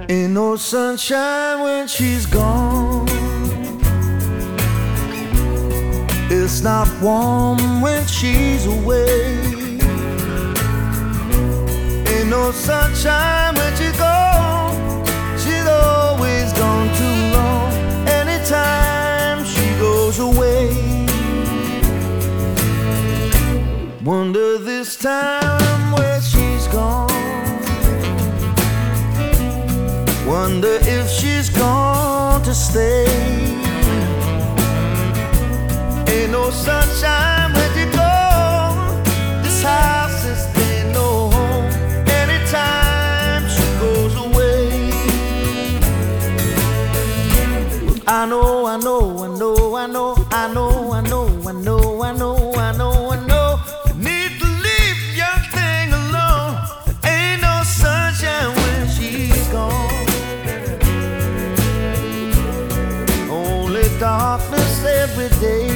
Ain't no sunshine when she's gone. It's not warm when she's away. Ain't no sunshine when she's gone. She's always gone too long. Anytime she goes away. Wonder this time where she's gone. Wonder if she's gone to stay. Ain't no sunshine when she's gone. This house is ain't no home. Anytime she goes away. I know, I know, I know, I know, I know, I know, I know, I know, I know, I know. You need to leave your thing alone. Ain't no sunshine when she's gone. Only darkness every day.